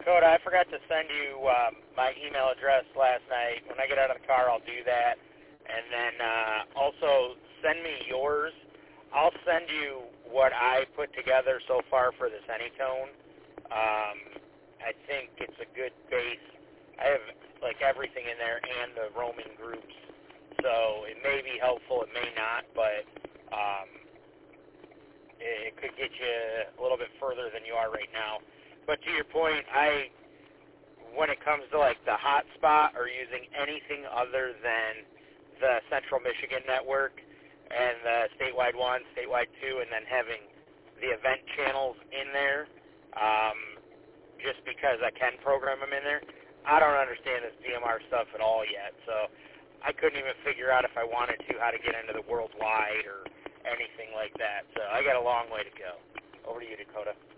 Dakota, I forgot to send you my email address last night. When I get out of the car, I'll do that. And then also send me yours. I'll send you what I put together so far for this Anytone. I think it's a good base. I have like everything in there and the roaming groups. So it may be helpful, it may not, but it could get you a little bit further than you are right now. But to your point, when it comes to like the hotspot or using anything other than the Central Michigan network and the statewide 1, statewide 2, and then having the event channels in there, just because I can program them in there, I don't understand this DMR stuff at all yet. So I couldn't even figure out if I wanted to how to get into the worldwide or anything like that. So I got a long way to go. Over to you, Dakota.